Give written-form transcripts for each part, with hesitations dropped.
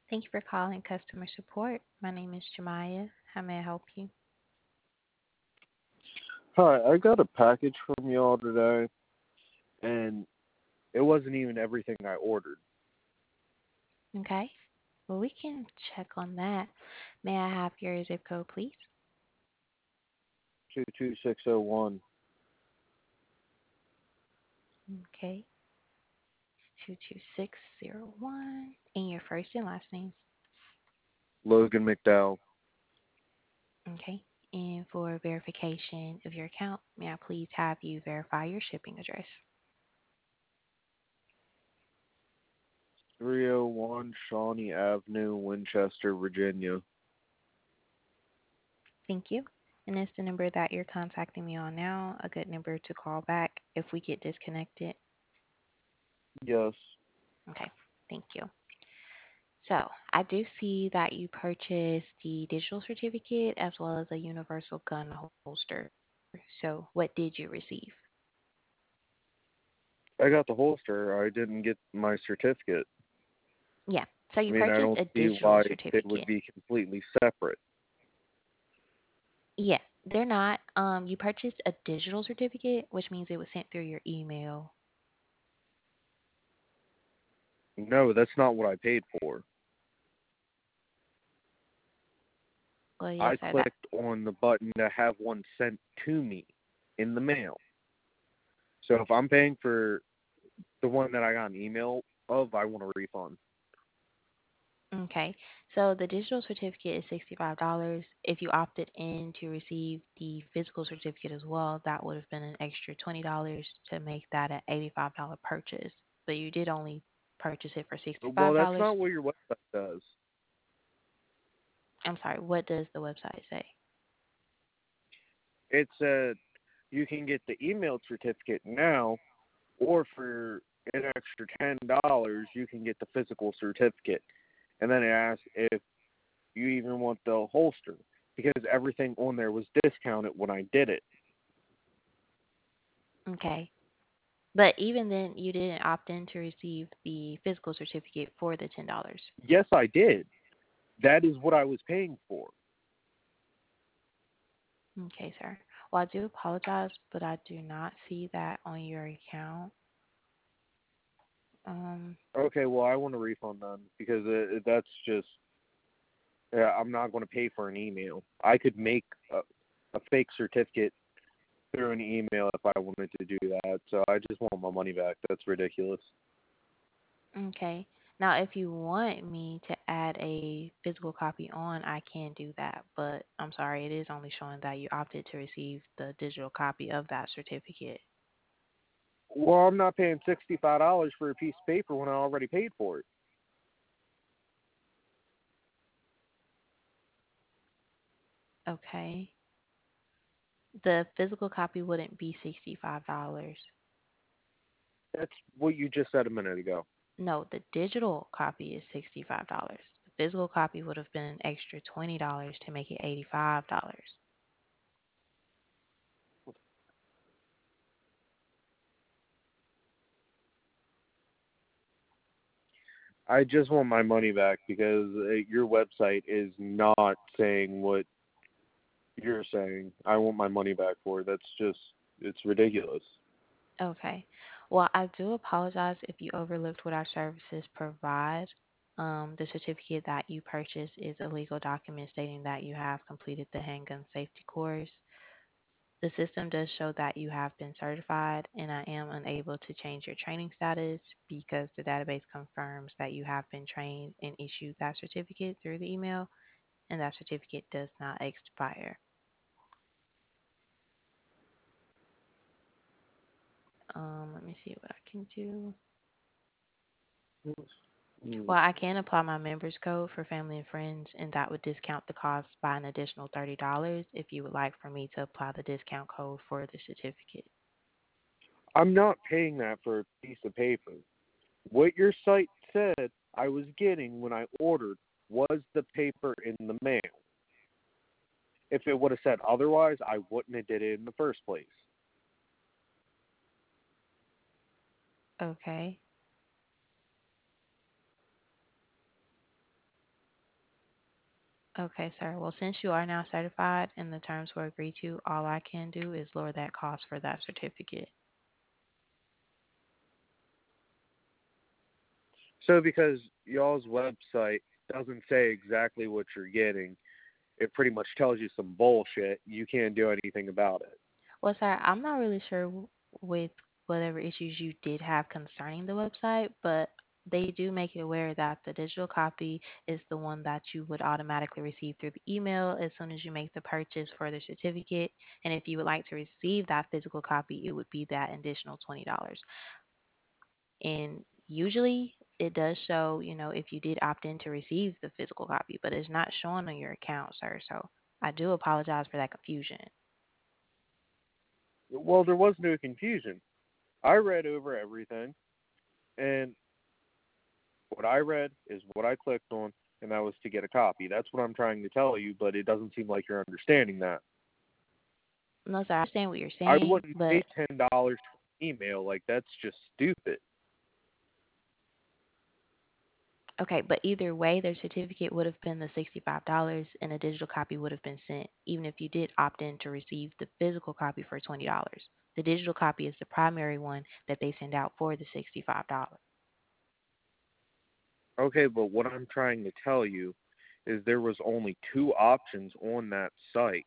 Thank you for calling customer support. My name is Jemiah. How may I help you? Hi, I got a package from y'all today, and it wasn't even everything I ordered. Okay. Well, we can check on that. May I have your zip code, please? 22601. Okay. 22601. And your first and last name. Logan McDowell. Okay. And for verification of your account, may I please have you verify your shipping address? 301 Shawnee Avenue, Winchester, Virginia. Thank you. And is the number that you're contacting me on now a good number to call back if we get disconnected? Yes. Okay. Thank you. So I do see that you purchased the digital certificate as well as a universal gun holster. So what did you receive? I got the holster. I didn't get my certificate. Yeah. So I you mean, I purchased don't a see digital why it would certificate. be completely separate. Yeah, they're not. You purchased a digital certificate, which means it was sent through your email. No, that's not what I paid for. Well, yes, I sir. That clicked on the button to have one sent to me in the mail. So if I'm paying for the one that I got an email of, I want a refund. okay. So the digital certificate is $65. If you opted in to receive the physical certificate as well, that would have been an extra $20 to make that an $85 purchase. But you did only purchase it for Well, that's $65. not what your website does. I'm sorry, what does the website say? It said you can get the email certificate now, or for an extra $10, you can get the physical certificate. And then it asks if you even want the holster because everything on there was discounted when I did it. Okay. But even then, you didn't opt in to receive the physical certificate for the $10. Yes, I did. That is what I was paying for. Okay, sir. Well, I do apologize, but I do not see that on your account. Um, Okay, well, I want a refund then because that's just, yeah, I'm not going to pay for an email. I could make a fake certificate through an email if I wanted to do that. So I just want my money back. That's ridiculous. okay. Now, if you want me to add a physical copy on, I can do that. But I'm sorry, it is only showing that you opted to receive the digital copy of that certificate. Well, I'm not paying $65 for a piece of paper when I already paid for it. Okay. The physical copy wouldn't be $65. That's what you just said a minute ago. No, the digital copy is $65. The physical copy would have been an extra $20 to make it $85. I just want my money back because your website is not saying what you're saying. I want my money back for it. That's just, it's ridiculous. Okay. Well, I do apologize if you overlooked what our services provide. The certificate that you purchased is a legal document stating that you have completed the handgun safety course. The system does show that you have been certified, and I am unable to change your training status because the database confirms that you have been trained and issued that certificate through the email, and that certificate does not expire. Let me see what I can do. Mm. Well, I can apply my members code for family and friends, and that would discount the cost by an additional $30 if you would like for me to apply the discount code for the certificate. I'm not paying that for a piece of paper. What your site said I was getting when I ordered was the paper in the mail. If it would have said otherwise, I wouldn't have did it in the first place. Okay. Okay, sir. Well, since you are now certified and the terms were agreed to, all I can do is lower that cost for that certificate. So because y'all's website doesn't say exactly what you're getting, it pretty much tells you some bullshit. You can't do anything about it. Well, sir, I'm not really sure with whatever issues you did have concerning the website, but they do make it aware that the digital copy is the one that you would automatically receive through the email as soon as you make the purchase for the certificate. And if you would like to receive that physical copy, it would be that additional $20. And usually it does show, if you did opt in to receive the physical copy, but it's not showing on your account, sir. So I do apologize for that confusion. Well, there was no confusion. I read over everything, and what I read is what I clicked on, and that was to get a copy. That's what I'm trying to tell you, but it doesn't seem like you're understanding that. No, sir, I understand what you're I saying, wouldn't pay but $10 for email. Like, that's just stupid. okay, but either way, their certificate would have been the $65 and a digital copy would have been sent, even if you did opt in to receive the physical copy for $20. The digital copy is the primary one that they send out for the $65. Okay, but what I'm trying to tell you is there was only two options on that site.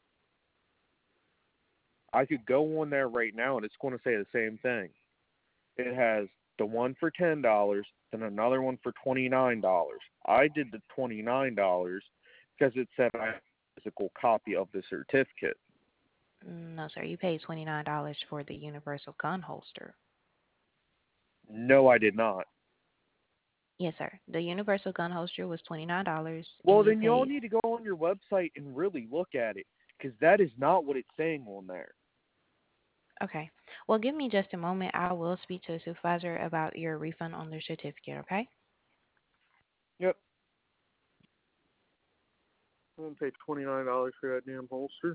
I could go on there right now and it's going to say the same thing. It has the one for $10, then another one for $29. I did the $29 because it said I had a physical copy of the certificate. No, sir, you paid $29 for the universal gun holster. No, I did not. Yes, sir. The universal gun holster was $29 and Well, you then y'all paid. need to go on your website and really look at it because that is not what it's saying on there. Okay. Well, give me just a moment. I will speak to a supervisor about your refund on the certificate, okay? Yep. I'm going to pay $29 for that damn holster.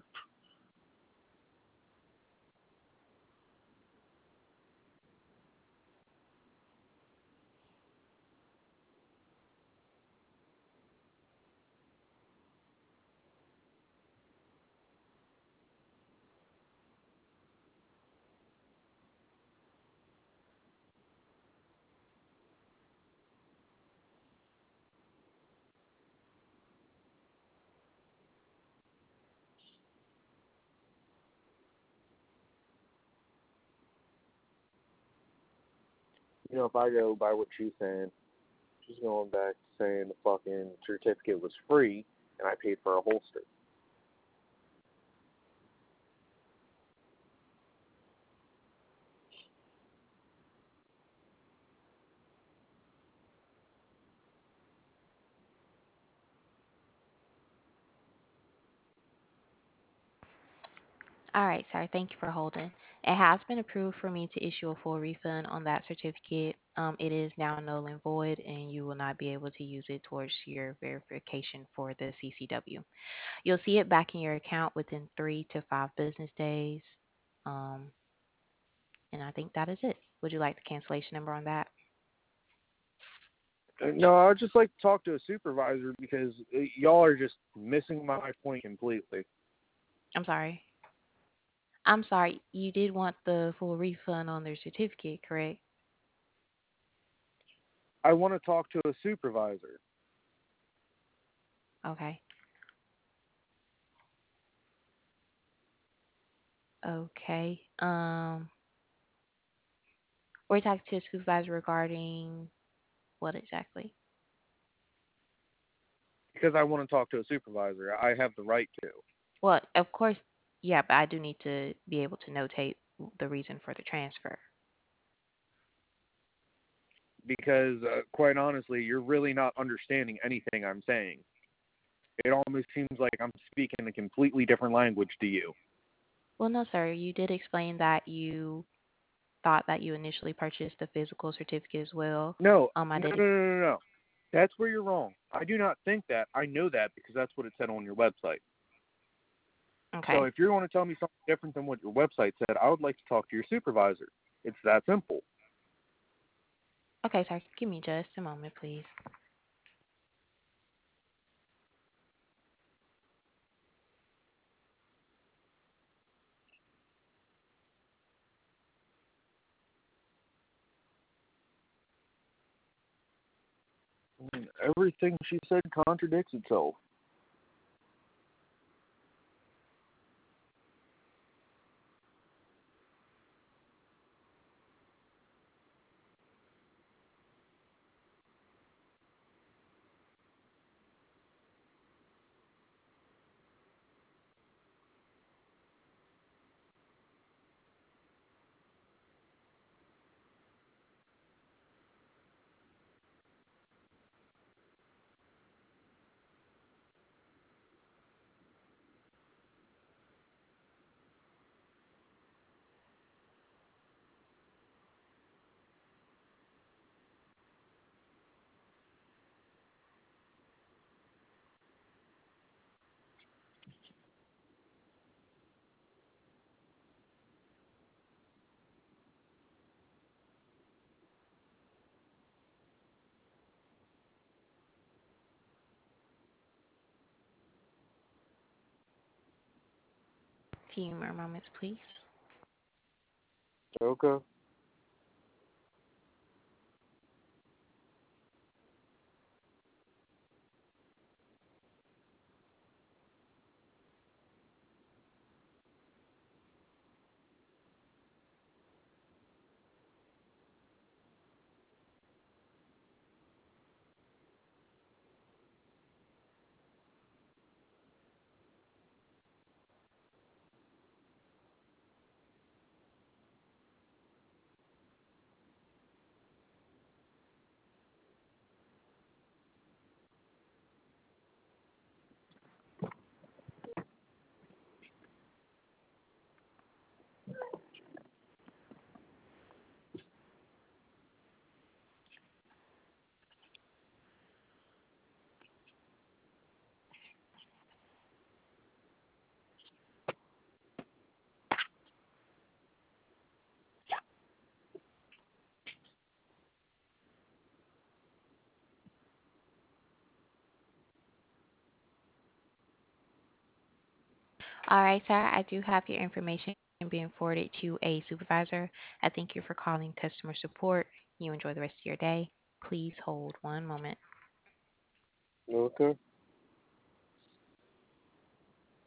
You know, if I go by what she's saying, she's going back saying the fucking certificate was free and I paid for a holster. All right, sir. Thank you for holding. It has been approved for me to issue a full refund on that certificate. It is now null and void, and you will not be able to use it towards your verification for the CCW. You'll see it back in your account within 3 to 5 business days. Um, and I think that is it. Would you like the cancellation number on that? No, I'd just like to talk to a supervisor because y'all are just missing my point completely. I'm sorry. I'm sorry. You did want the full refund on their certificate, correct? I want to talk to a supervisor Okay. Okay. We're talking to a supervisor regarding what exactly? because I want to talk to a supervisor. I have the right to. Well, of course, yeah, but I do need to be able to notate the reason for the transfer. Because, quite honestly, you're really not understanding anything I'm saying. It almost seems like I'm speaking a completely different language to you. Well, no, sir. You did explain that you thought that you initially purchased the physical certificate as well. No, I no, did. no, no, no, no. That's where you're wrong. I do not think that. I know that because that's what it said on your website. So Okay. if you're going to tell me something different than what your website said, I would like to talk to your supervisor. It's that simple. Okay, sir. Give me just a moment, please. and everything she said contradicts itself. Few more moments, please. Okay. All right, sir. I do have your information being forwarded to a supervisor. I thank you for calling customer support. You enjoy the rest of your day. Please hold one moment. Okay.